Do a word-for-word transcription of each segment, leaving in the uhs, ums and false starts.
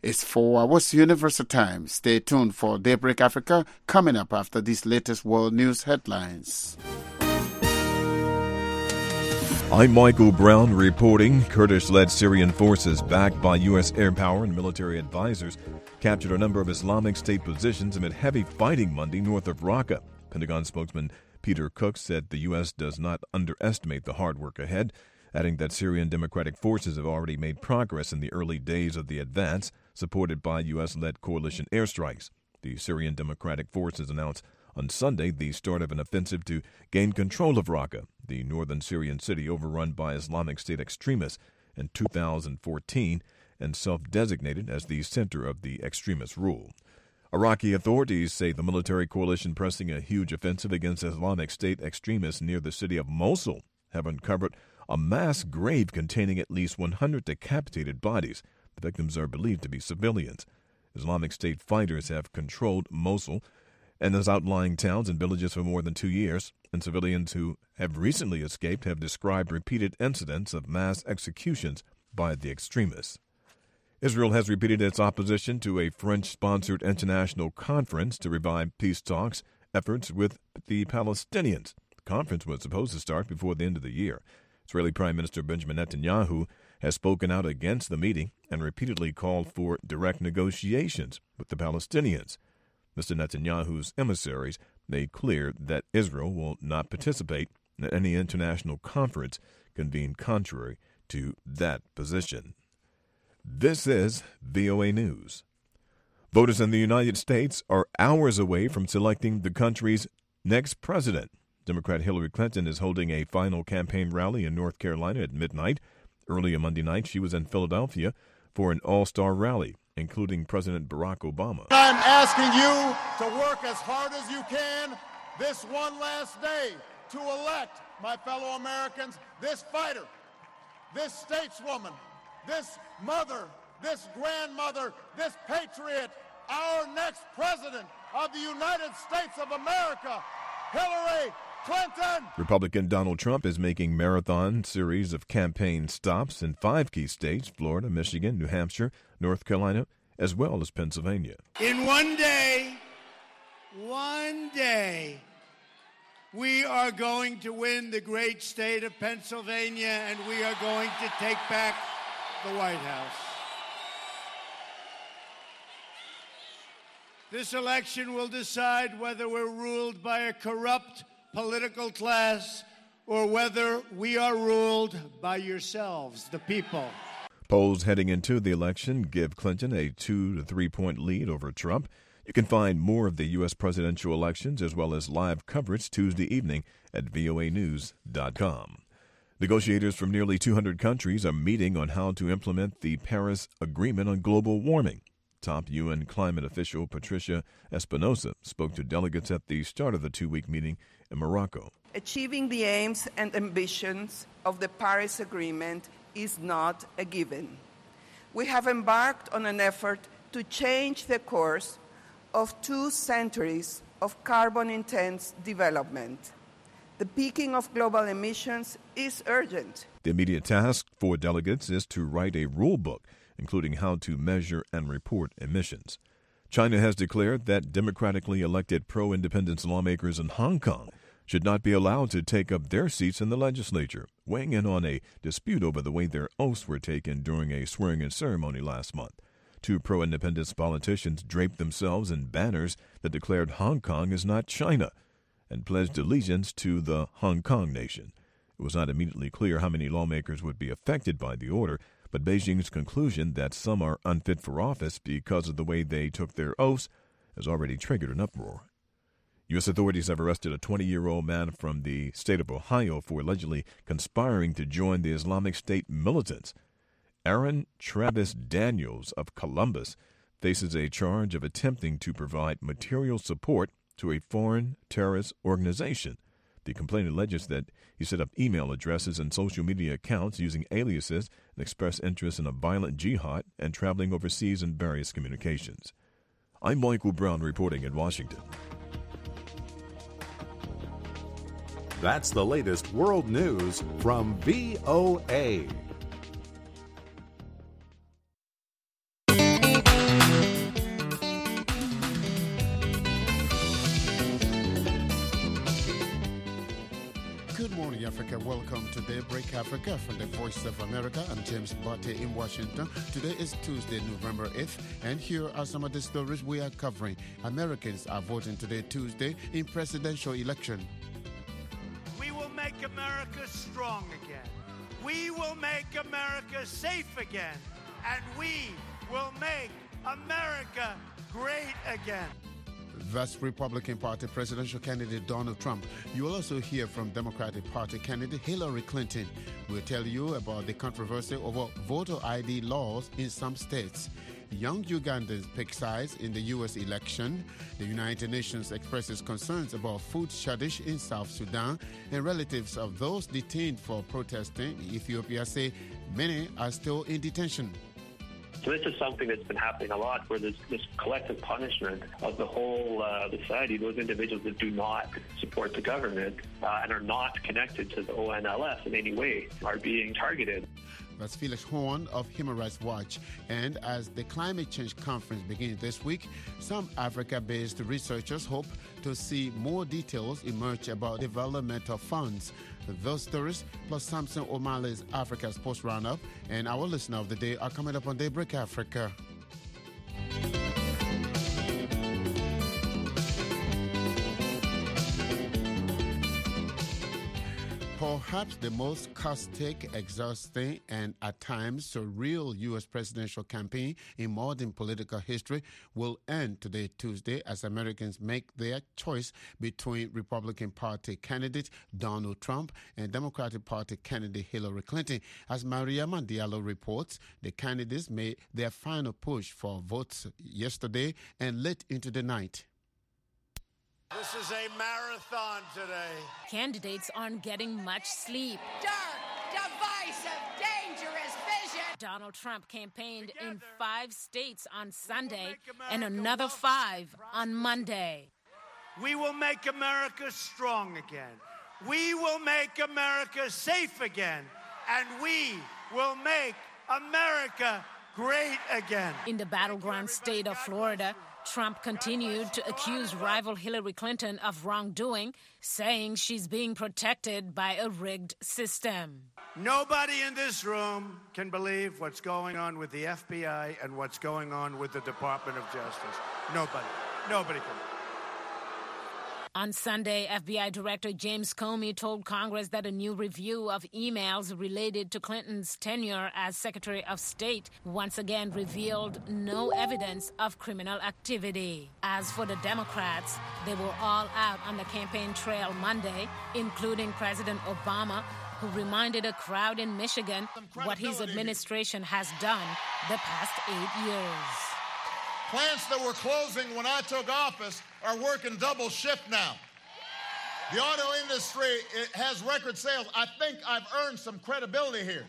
It's four hours Universal Time. Stay tuned for Daybreak Africa coming up after these latest world news headlines. I'm Michael Brown reporting. Kurdish-led Syrian forces backed by U S air power and military advisors captured a number of Islamic State positions amid heavy fighting Monday north of Raqqa. Pentagon spokesman Peter Cook said the U S does not underestimate the hard work ahead, adding that Syrian Democratic forces have already made progress in the early days of the advance, supported by U S-led coalition airstrikes. The Syrian Democratic Forces announced on Sunday the start of an offensive to gain control of Raqqa, the northern Syrian city overrun by Islamic State extremists in two thousand fourteen and self-designated as the center of the extremist rule. Iraqi authorities say the military coalition pressing a huge offensive against Islamic State extremists near the city of Mosul have uncovered a mass grave containing at least one hundred decapitated bodies. The victims are believed to be civilians. Islamic State fighters have controlled Mosul and its outlying towns and villages for more than two years, and civilians who have recently escaped have described repeated incidents of mass executions by the extremists. Israel has repeated its opposition to a French-sponsored international conference to revive peace talks efforts with the Palestinians. The conference was supposed to start before the end of the year. Israeli Prime Minister Benjamin Netanyahu has spoken out against the meeting and repeatedly called for direct negotiations with the Palestinians. Mister Netanyahu's emissaries made clear that Israel will not participate in any international conference convened contrary to that position. This is V O A News. Voters in the United States are hours away from selecting the country's next president. Democrat Hillary Clinton is holding a final campaign rally in North Carolina at midnight. Early on Monday night, she was in Philadelphia for an all-star rally, including President Barack Obama. I'm asking you to work as hard as you can this one last day to elect, my fellow Americans, this fighter, this stateswoman, this mother, this grandmother, this patriot, our next president of the United States of America, Hillary Clinton. Republican Donald Trump is making marathon series of campaign stops in five key states: Florida, Michigan, New Hampshire, North Carolina, as well as Pennsylvania. In one day, one day, we are going to win the great state of Pennsylvania, and we are going to take back the White House. This election will decide whether we're ruled by a corrupt political class or whether we are ruled by yourselves, the people. Polls heading into the election give Clinton a two to three point lead over Trump. You can find more of the U S presidential elections as well as live coverage Tuesday evening at V O A news dot com. Negotiators from nearly two hundred countries are meeting on how to implement the Paris Agreement on global warming. Top U N climate official Patricia Espinosa spoke to delegates at the start of the two-week meeting in Morocco. Achieving the aims and ambitions of the Paris Agreement is not a given. We have embarked on an effort to change the course of two centuries of carbon-intense development. The peaking of global emissions is urgent. The immediate task for delegates is to write a rule book, including how to measure and report emissions. China has declared that democratically elected pro-independence lawmakers in Hong Kong should not be allowed to take up their seats in the legislature, weighing in on a dispute over the way their oaths were taken during a swearing-in ceremony last month. Two pro-independence politicians draped themselves in banners that declared Hong Kong is not China and pledged allegiance to the Hong Kong nation. It was not immediately clear how many lawmakers would be affected by the order, but Beijing's conclusion that some are unfit for office because of the way they took their oaths has already triggered an uproar. U S authorities have arrested a twenty-year-old man from the state of Ohio for allegedly conspiring to join the Islamic State militants. Aaron Travis Daniels of Columbus faces a charge of attempting to provide material support to a foreign terrorist organization. The complaint alleges that he set up email addresses and social media accounts using aliases and expressed interest in a violent jihad and traveling overseas in various communications. I'm Michael Brown reporting in Washington. That's the latest world news from V O A. Africa. Welcome to Daybreak Africa from the Voice of America. I'm James Botte in Washington. Today is Tuesday, November eighth, and here are some of the stories we are covering. Americans are voting today, Tuesday, in presidential election. We will make America strong again. We will make America safe again. And we will make America great again. That's Republican Party presidential candidate Donald Trump. You will also hear from Democratic Party candidate Hillary Clinton. We'll tell you about the controversy over voter I D laws in some states. Young Ugandans pick sides in the U S election. The United Nations expresses concerns about food shortage in South Sudan. And relatives of those detained for protesting in Ethiopia say many are still in detention. So this is something that's been happening a lot, where there's this collective punishment of the whole uh, society, those individuals that do not support the government uh, and are not connected to the O N L F in any way are being targeted. That's Felix Horn of Human Rights Watch. And as the climate change conference begins this week, some Africa-based researchers hope to see more details emerge about developmental funds. Those stories, plus Samson O'Malley's Africa's Post Roundup, and our listener of the day are coming up on Daybreak Africa. Perhaps the most caustic, exhausting, and at times surreal U S presidential campaign in modern political history will end today, Tuesday, as Americans make their choice between Republican Party candidate Donald Trump and Democratic Party candidate Hillary Clinton. As Maria Mandialo reports, the candidates made their final push for votes yesterday and late into the night. This is a marathon today. Candidates aren't getting much sleep. Dark, divisive, dangerous vision. Donald Trump campaigned Together, in five states on Sunday we'll and another five on Monday. We will make America strong again. We will make America safe again. And we will make America great again. In the battleground state of Florida, Trump continued to accuse rival Hillary Clinton of wrongdoing, saying she's being protected by a rigged system. Nobody in this room can believe what's going on with the F B I and what's going on with the Department of Justice. Nobody. Nobody can. On Sunday, F B I Director James Comey told Congress that a new review of emails related to Clinton's tenure as Secretary of State once again revealed no evidence of criminal activity. As for the Democrats, they were all out on the campaign trail Monday, including President Obama, who reminded a crowd in Michigan what his administration has done the past eight years. Plants that were closing when I took office are working double shift now. The auto industry it has record sales. I think I've earned some credibility here.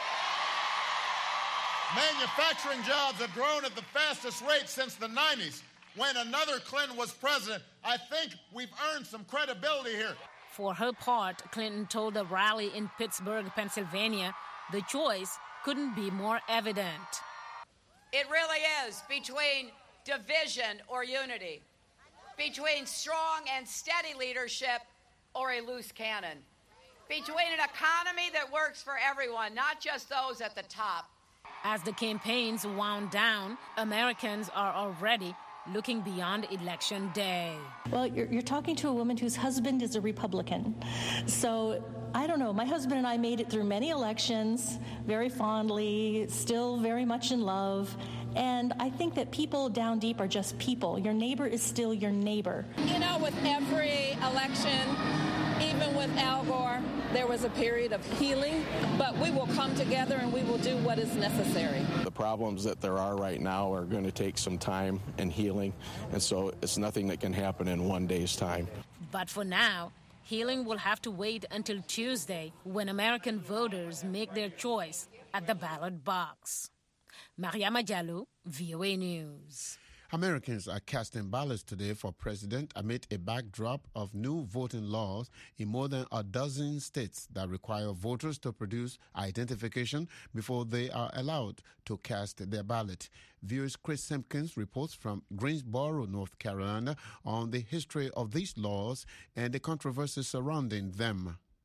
Manufacturing jobs have grown at the fastest rate since the nineties. When another Clinton was president, I think we've earned some credibility here. For her part, Clinton told a rally in Pittsburgh, Pennsylvania, the choice couldn't be more evident. It really is between division or unity, between strong and steady leadership or a loose cannon, between an economy that works for everyone, not just those at the top. As the campaigns wound down, Americans are already looking beyond Election Day. Well, you're, you're talking to a woman whose husband is a Republican. So, I don't know. My husband and I made it through many elections, very fondly, still very much in love. And I think that people down deep are just people. Your neighbor is still your neighbor. You know, with every election, even with Al Gore, there was a period of healing, but we will come together and we will do what is necessary. The problems that there are right now are going to take some time and healing, and so it's nothing that can happen in one day's time. But for now, healing will have to wait until Tuesday, when American voters make their choice at the ballot box. Mariama Diallo, V O A News. Americans are casting ballots today for president amid a backdrop of new voting laws in more than a dozen states that require voters to produce identification before they are allowed to cast their ballot. V O A's Chris Simpkins reports from Greensboro, North Carolina, on the history of these laws and the controversy surrounding them.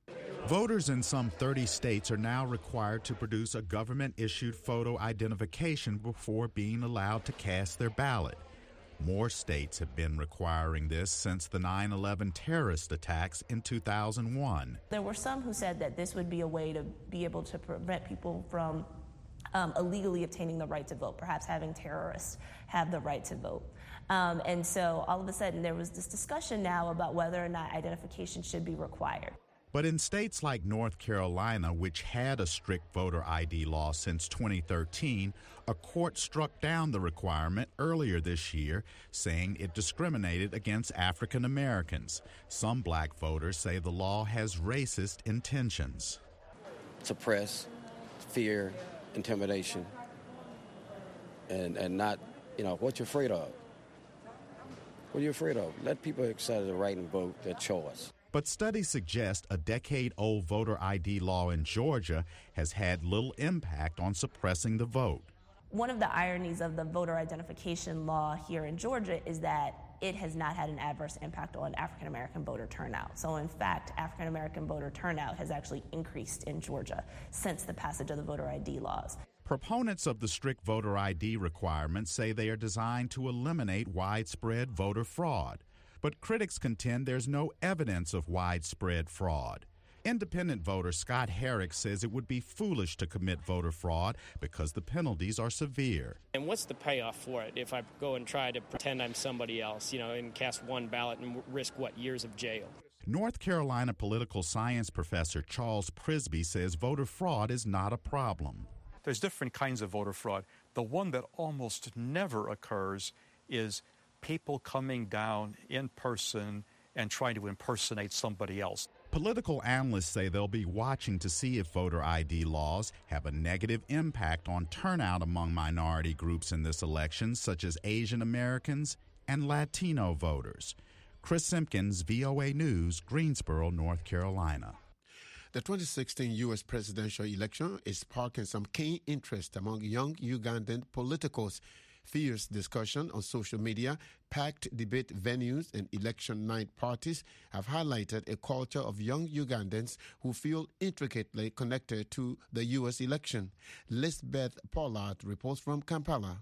Voters in some thirty states are now required to produce a government-issued photo identification before being allowed to cast their ballot. More states have been requiring this since the nine eleven terrorist attacks in two thousand one. There were some who said that this would be a way to be able to prevent people from um, illegally obtaining the right to vote, perhaps having terrorists have the right to vote. Um, and so all of a sudden there was this discussion now about whether or not identification should be required. But in states like North Carolina, which had a strict voter I D law since twenty thirteen, a court struck down the requirement earlier this year, saying it discriminated against African Americans. Some black voters say the law has racist intentions. Suppress, fear, intimidation, and, and not, you know, what you're afraid of. What are you afraid of? Let people exercise the right and vote their choice. But studies suggest a decade-old voter I D law in Georgia has had little impact on suppressing the vote. One of the ironies of the voter identification law here in Georgia is that it has not had an adverse impact on African American voter turnout. So in fact, African American voter turnout has actually increased in Georgia since the passage of the voter I D laws. Proponents of the strict voter I D requirements say they are designed to eliminate widespread voter fraud. But critics contend there's no evidence of widespread fraud. Independent voter Scott Herrick says it would be foolish to commit voter fraud because the penalties are severe. And what's the payoff for it if I go and try to pretend I'm somebody else, you know, and cast one ballot and risk, what, years of jail? North Carolina political science professor Charles Prisby says voter fraud is not a problem. There's different kinds of voter fraud. The one that almost never occurs is people coming down in person and trying to impersonate somebody else. Political analysts say they'll be watching to see if voter I D laws have a negative impact on turnout among minority groups in this election, such as Asian Americans and Latino voters. Chris Simpkins, V O A News, Greensboro, North Carolina. The twenty sixteen U S presidential election is sparking some keen interest among young Ugandan politicals. Fierce discussion on social media, packed debate venues, and election night parties have highlighted a culture of young Ugandans who feel intricately connected to the U S election. Lisbeth Pollard reports from Kampala.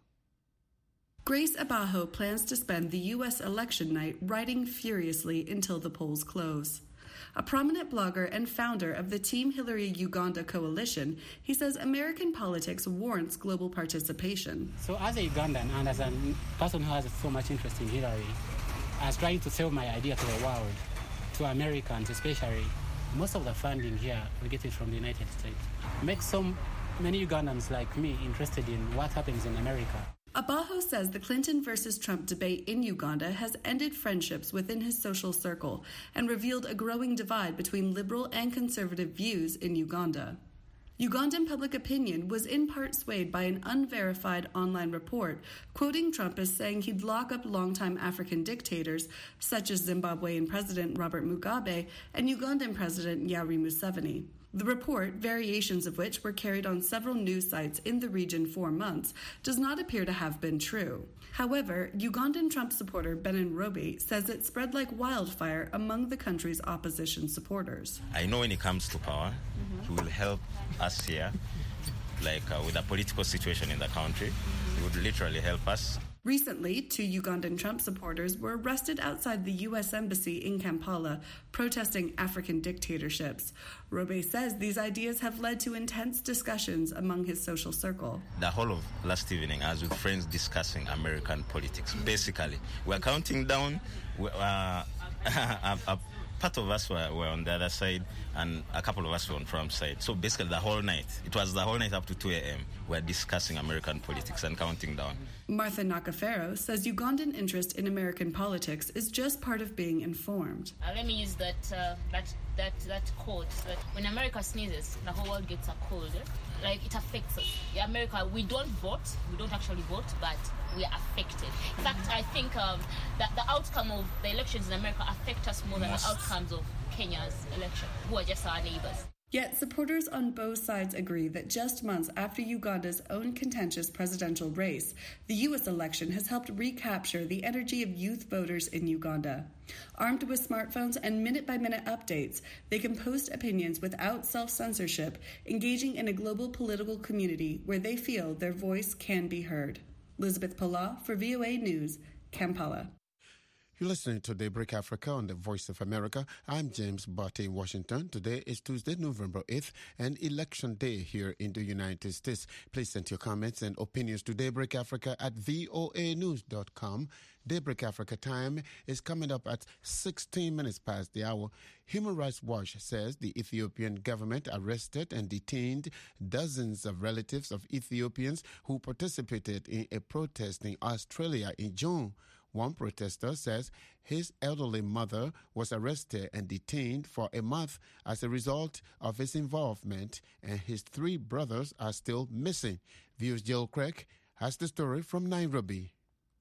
Grace Abajo plans to spend the U S election night writing furiously until the polls close. A prominent blogger and founder of the Team Hillary Uganda coalition, he says American politics warrants global participation. So as a Ugandan and as a person who has so much interest in Hillary, I was trying to sell my idea to the world, to Americans especially. Most of the funding here, we get it from the United States. Makes so many Ugandans like me interested in what happens in America. Abajo says the Clinton versus Trump debate in Uganda has ended friendships within his social circle and revealed a growing divide between liberal and conservative views in Uganda. Ugandan public opinion was in part swayed by an unverified online report quoting Trump as saying he'd lock up longtime African dictators such as Zimbabwean President Robert Mugabe and Ugandan President Yoweri Museveni. The report, variations of which were carried on several news sites in the region for months, does not appear to have been true. However, Ugandan Trump supporter Benin Robi says it spread like wildfire among the country's opposition supporters. I know when it comes to power, mm-hmm. he will help us here, like uh, with the political situation in the country. He would literally help us. Recently, two Ugandan Trump supporters were arrested outside the U S Embassy in Kampala, protesting African dictatorships. Robe says these ideas have led to intense discussions among his social circle. The whole of last evening, I was with friends discussing American politics. Basically, we're counting down. Uh, a, a part of us were, were on the other side, and a couple of us were on Trump's side. So basically, the whole night, it was the whole night up to two a.m., we're discussing American politics and counting down. Martha Nakafero says Ugandan interest in American politics is just part of being informed. Uh, let me use that uh, that that that quote that when America sneezes, the whole world gets a cold. Like, it affects us. In America, we don't vote. We don't actually vote, but we are affected. In fact, I think um, that the outcome of the elections in America affect us more than the outcomes of Kenya's election, who are just our neighbors. Yet supporters on both sides agree that just months after Uganda's own contentious presidential race, the U S election has helped recapture the energy of youth voters in Uganda. Armed with smartphones and minute-by-minute updates, they can post opinions without self-censorship, engaging in a global political community where they feel their voice can be heard. Elizabeth Pala for V O A News, Kampala. You're listening to Daybreak Africa on the Voice of America. I'm James Barty in Washington. Today is Tuesday, November eighth, and Election Day here in the United States. Please send your comments and opinions to Daybreak Africa at voa news dot com. Daybreak Africa time is coming up at sixteen minutes past the hour. Human Rights Watch says the Ethiopian government arrested and detained dozens of relatives of Ethiopians who participated in a protest in Australia in June. One protester says his elderly mother was arrested and detained for a month as a result of his involvement, and his three brothers are still missing. Views Jill Craig has the story from Nairobi.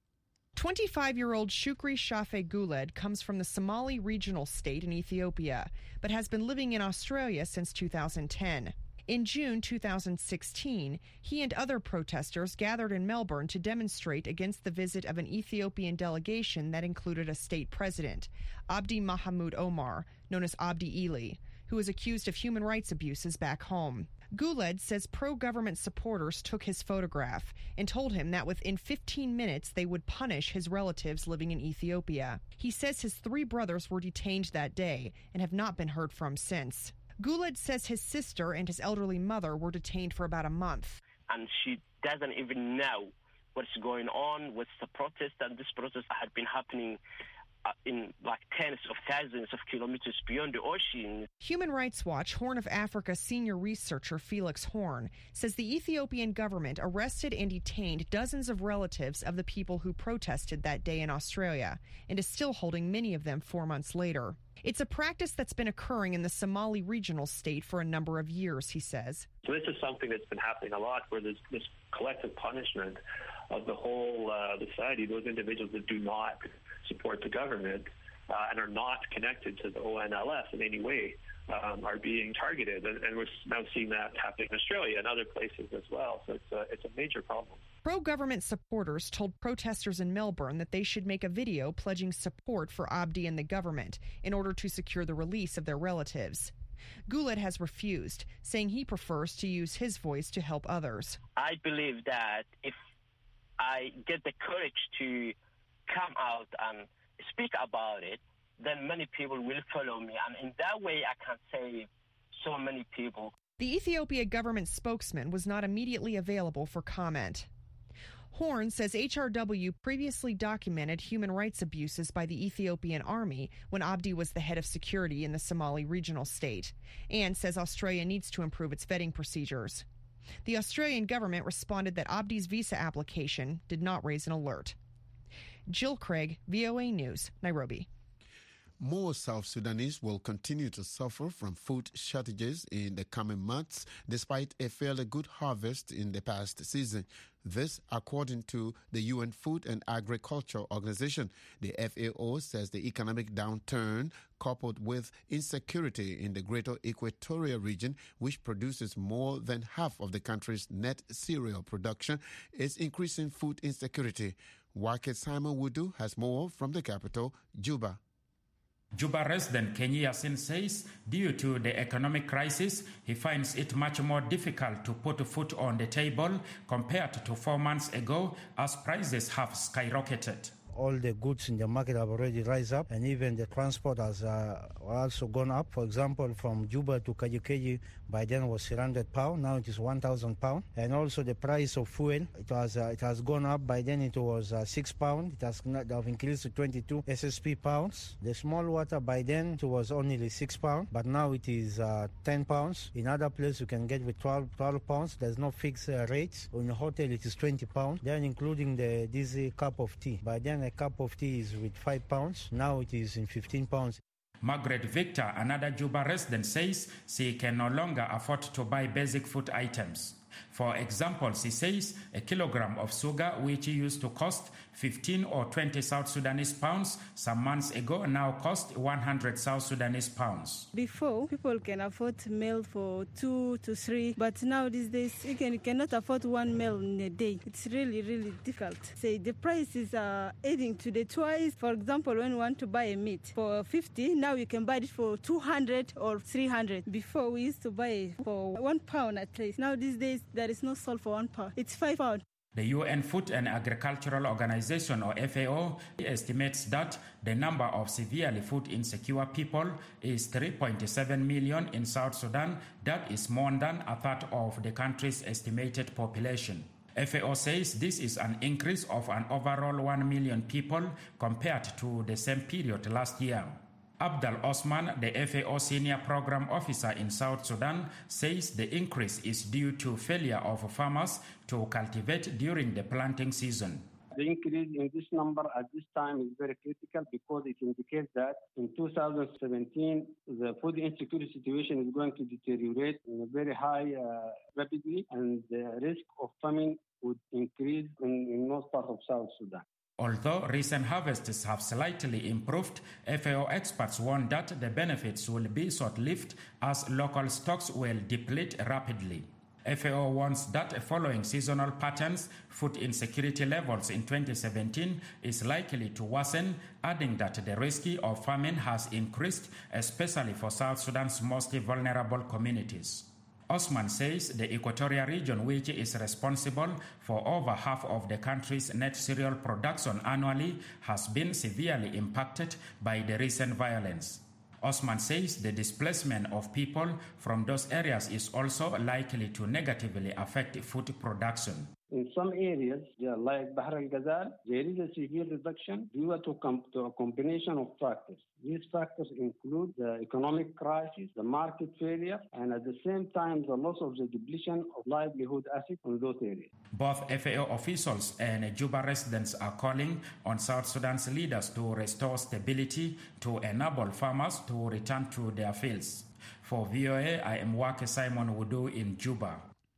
twenty-five-year-old Shukri Shafe Guled comes from the Somali regional state in Ethiopia, but has been living in Australia since two thousand ten. In June two thousand sixteen, he and other protesters gathered in Melbourne to demonstrate against the visit of an Ethiopian delegation that included a state president, Abdi Mahamuud Omar, known as Abdi Ili, who is accused of human rights abuses back home. Guled says pro-government supporters took his photograph and told him that within fifteen minutes they would punish his relatives living in Ethiopia. He says his three brothers were detained that day and have not been heard from since. Guled says his sister and his elderly mother were detained for about a month. And she doesn't even know what's going on with the protest, and this protest had been happening uh, in like tens of thousands of kilometers beyond the ocean. Human Rights Watch Horn of Africa senior researcher Felix Horn says the Ethiopian government arrested and detained dozens of relatives of the people who protested that day in Australia and is still holding many of them four months later. It's a practice that's been occurring in the Somali regional state for a number of years, he says. So this is something that's been happening a lot, where there's this collective punishment of the whole uh, society, those individuals that do not support the government uh, and are not connected to the O N L F in any way um, are being targeted. And, and we're now seeing that happening in Australia and other places as well. So it's a, it's a major problem. Pro-government supporters told protesters in Melbourne that they should make a video pledging support for Abdi and the government in order to secure the release of their relatives. Guled has refused, saying he prefers to use his voice to help others. I believe that if I get the courage to come out and speak about it, then many people will follow me. And in that way, I can save so many people. The Ethiopia government spokesman was not immediately available for comment. Horn says H R W previously documented human rights abuses by the Ethiopian army when Abdi was the head of security in the Somali regional state, and says Australia needs to improve its vetting procedures. The Australian government responded that Abdi's visa application did not raise an alert. Jill Craig, V O A News, Nairobi. More South Sudanese will continue to suffer from food shortages in the coming months, despite a fairly good harvest in the past season. This, according to the U N Food and Agriculture Organization. The F A O says the economic downturn, coupled with insecurity in the greater Equatorial region, which produces more than half of the country's net cereal production, is increasing food insecurity. Wake Simon Wudu has more from the capital, Juba. Juba resident Kenya Yasin says due to the economic crisis, he finds it much more difficult to put food on the table compared to four months ago as prices have skyrocketed. All the goods in the market have already rise up, and even the transport has uh, also gone up. For example, from Juba to Kajukeji, by then was three hundred pounds, now it is one thousand pounds. And also the price of fuel, it was uh, it has gone up. By then it was uh, six pounds. It has not, have increased to twenty-two S S P pounds. The small water by then it was only six pounds, but now it is uh, ten pounds. In other places you can get with twelve, twelve pounds. There's no fixed uh, rates. In a hotel it is twenty pounds. Then including the this uh, cup of tea. By then a cup of tea is with five pounds. Now it is in fifteen pounds. Margaret Victor, another Juba resident, says she can no longer afford to buy basic food items. For example, she says a kilogram of sugar, which used to cost fifteen or twenty South Sudanese pounds some months ago, now cost one hundred South Sudanese pounds. Before, people can afford meal for two to three, but now these days you, can, you cannot afford one meal in a day. It's really, really difficult. Say the prices are adding to the twice. For example, when you want to buy a meat for fifty, now you can buy it for two hundred or three hundred. Before we used to buy it for one pound at least. Now these days there is no salt for one pound. It's five pounds. The U N Food and Agricultural Organization, or F A O, estimates that the number of severely food insecure people is three point seven million in South Sudan. That is more than a third of the country's estimated population. F A O says this is an increase of an overall one million people compared to the same period last year. Abdul Osman, the F A O Senior Program Officer in South Sudan, says the increase is due to failure of farmers to cultivate during the planting season. The increase in this number at this time is very critical because it indicates that in two thousand seventeen, the food insecurity situation is going to deteriorate in a very high uh, rapidly, and the risk of famine would increase in, in most parts of South Sudan. Although recent harvests have slightly improved, F A O experts warn that the benefits will be short-lived as local stocks will deplete rapidly. F A O warns that following seasonal patterns, food insecurity levels in twenty seventeen is likely to worsen, adding that the risk of famine has increased, especially for South Sudan's most vulnerable communities. Osman says the Equatorial region, which is responsible for over half of the country's net cereal production annually, has been severely impacted by the recent violence. Osman says the displacement of people from those areas is also likely to negatively affect food production. In some areas, like Bahr al-Ghazal, there is a severe reduction due to, com- to a combination of factors. These factors include the economic crisis, the market failure, and at the same time, the loss of the depletion of livelihood assets in those areas. Both F A O officials and Juba residents are calling on South Sudan's leaders to restore stability to enable farmers to return to their fields. For V O A, I am Wake Simon Wudu in Juba.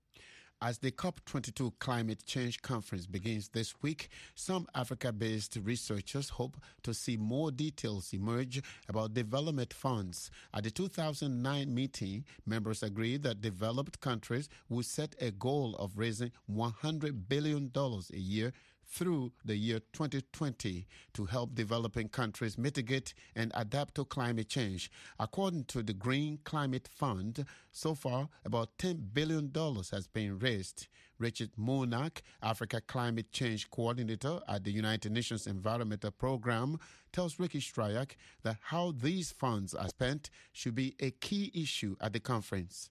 As the COP twenty-two Climate Change Conference begins this week, some Africa-based researchers hope to see more details emerge about development funds. At the two thousand nine meeting, members agreed that developed countries will set a goal of raising one hundred billion dollars a year through the year twenty twenty to help developing countries mitigate and adapt to climate change. According to the Green Climate Fund, so far about ten billion dollars has been raised. Richard Munak, Africa Climate Change Coordinator at the United Nations Environmental Program, tells Ricky Stryak that how these funds are spent should be a key issue at the conference.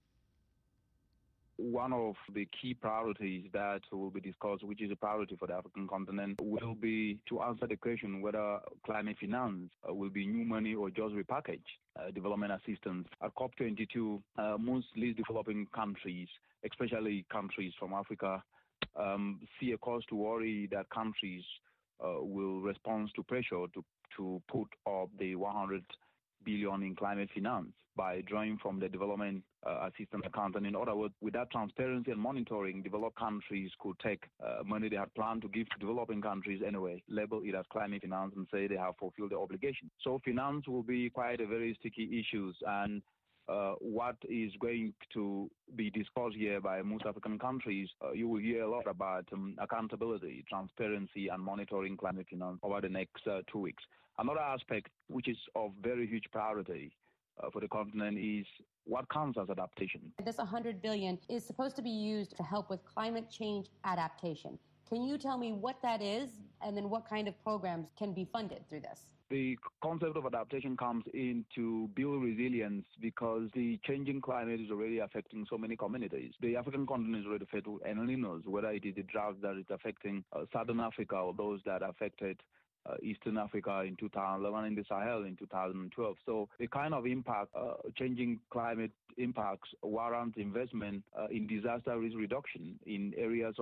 One of the key priorities that will be discussed, which is a priority for the African continent, will be to answer the question whether climate finance uh, will be new money or just repackage uh, development assistance. At COP twenty-two, uh, most least developing countries, especially countries from Africa, um, see a cause to worry that countries uh, will respond to pressure to, to put up the one hundred billion in climate finance by drawing from the development uh, assistance account. And in other words, with that transparency and monitoring, developed countries could take uh, money they had planned to give to developing countries anyway, label it as climate finance and say they have fulfilled their obligation. So finance will be quite a very sticky issue, and Uh, what is going to be discussed here by most African countries, uh, you will hear a lot about um, accountability, transparency, and monitoring climate finance over the next uh, two weeks. Another aspect, which is of very huge priority uh, for the continent, is what counts as adaptation. This one hundred billion dollars is supposed to be used to help with climate change adaptation. Can you tell me what that is, and then what kind of programs can be funded through this? The concept of adaptation comes in to build resilience because the changing climate is already affecting so many communities. The African continent is already faced with El Niños, whether it is the drought that is affecting uh, Southern Africa or those that affected uh, Eastern Africa in two thousand eleven and the Sahel in two thousand twelve. So the kind of impact, uh, changing climate impacts warrant investment uh, in disaster risk reduction in areas of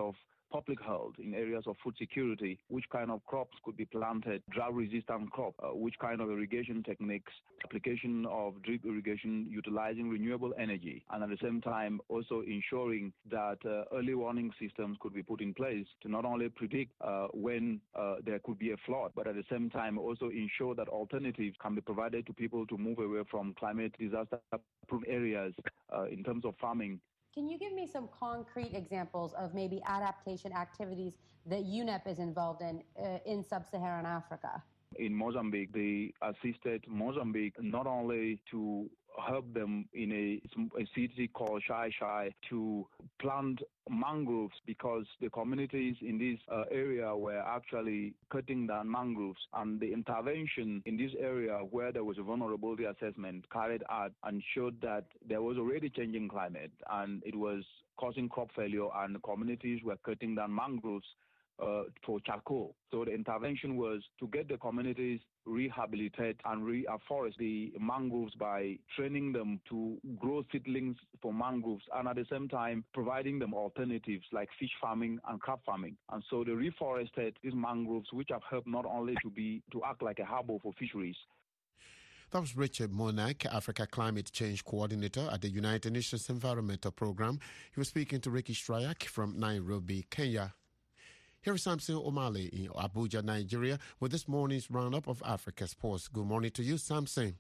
public health, in areas of food security, which kind of crops could be planted, drought-resistant crop, uh, which kind of irrigation techniques, application of drip irrigation, utilizing renewable energy, and at the same time also ensuring that uh, early warning systems could be put in place to not only predict uh, when uh, there could be a flood, but at the same time also ensure that alternatives can be provided to people to move away from climate disaster-prone areas uh, in terms of farming. Can you give me some concrete examples of maybe adaptation activities that U N E P is involved in uh, in sub-Saharan Africa? In Mozambique, they assisted Mozambique not only to help them in a, a city called Shai Shai to plant mangroves, because the communities in this uh, area were actually cutting down mangroves, and the intervention in this area where there was a vulnerability assessment carried out and showed that there was already changing climate and it was causing crop failure, and the communities were cutting down mangroves Uh, for charcoal. So the intervention was to get the communities rehabilitate and reforest the mangroves by training them to grow seedlings for mangroves, and at the same time providing them alternatives like fish farming and crab farming. And so they reforested these mangroves, which have helped not only to be to act like a harbor for fisheries. That was Richard Monak, Africa Climate Change Coordinator at the United Nations Environmental Programme. He was speaking to Ricky Strayak from Nairobi, Kenya. Here is Samson Omale in Abuja, Nigeria, with this morning's roundup of Africa sports. Good morning to you, Samson.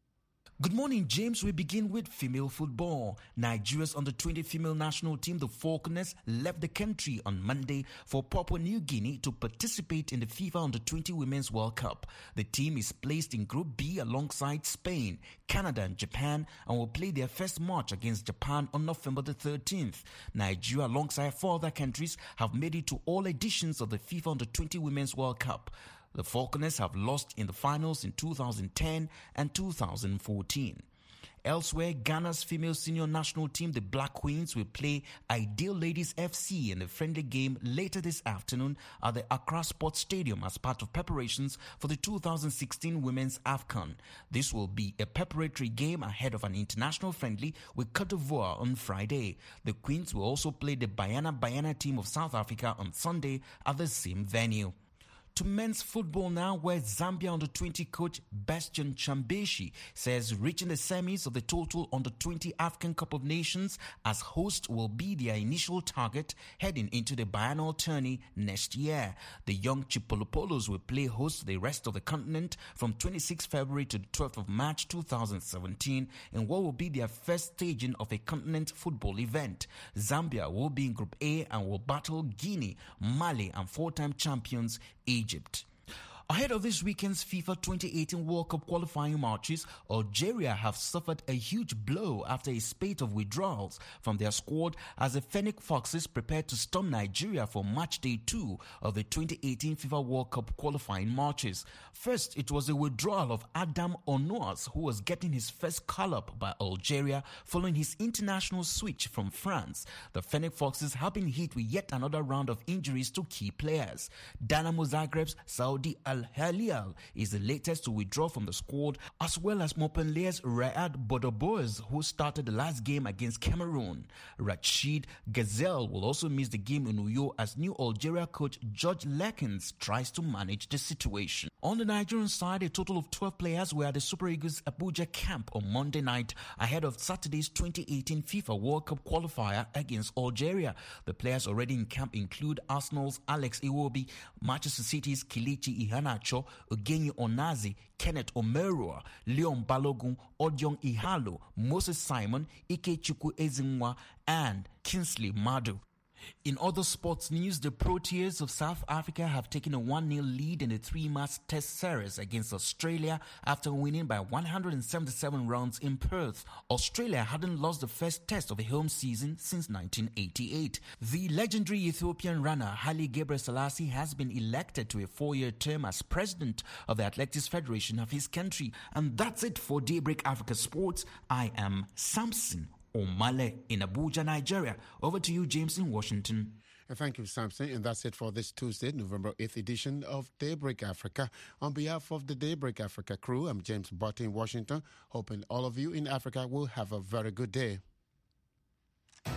Good morning, James. We begin with female football. Nigeria's under twenty female national team, the Falconers, left the country on Monday for Papua New Guinea to participate in the FIFA under twenty Women's World Cup. The team is placed in Group B alongside Spain, Canada and Japan, and will play their first match against Japan on November the thirteenth. Nigeria, alongside four other countries, have made it to all editions of the FIFA under twenty Women's World Cup. The Falconers have lost in the finals in two thousand ten and two thousand fourteen. Elsewhere, Ghana's female senior national team, the Black Queens, will play Ideal Ladies F C in a friendly game later this afternoon at the Accra Sports Stadium as part of preparations for the two thousand sixteen Women's AFCON. This will be a preparatory game ahead of an international friendly with Cote d'Ivoire on Friday. The Queens will also play the Bayana Bayana team of South Africa on Sunday at the same venue. To men's football now, where Zambia under twenty coach Bastian Chambeshi says reaching the semis of the total under twenty African Cup of Nations as host will be their initial target heading into the biennial tourney next year. The young Chipolopolos will play host to the rest of the continent from twenty-sixth February to the twelfth of March two thousand seventeen in what will be their first staging of a continent football event. Zambia will be in Group A and will battle Guinea, Mali and four-time champions Egypt. Ahead of this weekend's FIFA twenty eighteen World Cup qualifying matches, Algeria have suffered a huge blow after a spate of withdrawals from their squad as the Fennec Foxes prepared to storm Nigeria for match day two of the twenty eighteen FIFA World Cup qualifying matches. First, it was the withdrawal of Adam Onoas, who was getting his first call-up by Algeria following his international switch from France. The Fennec Foxes have been hit with yet another round of injuries to key players. Dynamo Zagreb's Saudi Al Hilal is the latest to withdraw from the squad, as well as Montpellier's Riyad Bodobouz, who started the last game against Cameroon. Rachid Gazelle will also miss the game in Uyo as new Algeria coach George Lekins tries to manage the situation. On the Nigerian side, a total of twelve players were at the Super Eagles Abuja camp on Monday night ahead of Saturday's twenty eighteen FIFA World Cup qualifier against Algeria. The players already in camp include Arsenal's Alex Iwobi, Manchester City's Kelechi Iheanacho, Ugenyi Onazi, Kenneth Omerua, Leon Balogun, Odion Ihalo, Moses Simon, Ikechukwu Ezinwa, and Kingsley Madu. In other sports news, the Proteas of South Africa have taken a one nil lead in the three-match test series against Australia after winning by one hundred seventy-seven runs in Perth. Australia hadn't lost the first test of a home season since nineteen eighty-eight. The legendary Ethiopian runner Haile Gebrselassie has been elected to a four-year term as president of the Athletics Federation of his country. And that's it for Daybreak Africa Sports. I am Samson Omale in Abuja, Nigeria. Over to you, James, in Washington. Thank you, Samson. And that's it for this Tuesday, November eighth edition of Daybreak Africa. On behalf of the Daybreak Africa crew, I'm James Butt in Washington, hoping all of you in Africa will have a very good day.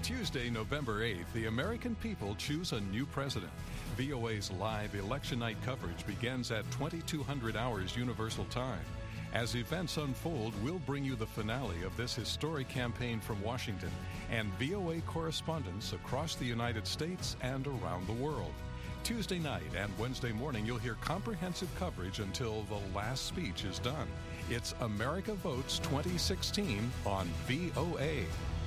Tuesday, November eighth, the American people choose a new president. V O A's live election night coverage begins at twenty-two hundred hours Universal Time. As events unfold, we'll bring you the finale of this historic campaign from Washington and V O A correspondents across the United States and around the world. Tuesday night and Wednesday morning, you'll hear comprehensive coverage until the last speech is done. It's America Votes twenty sixteen on V O A.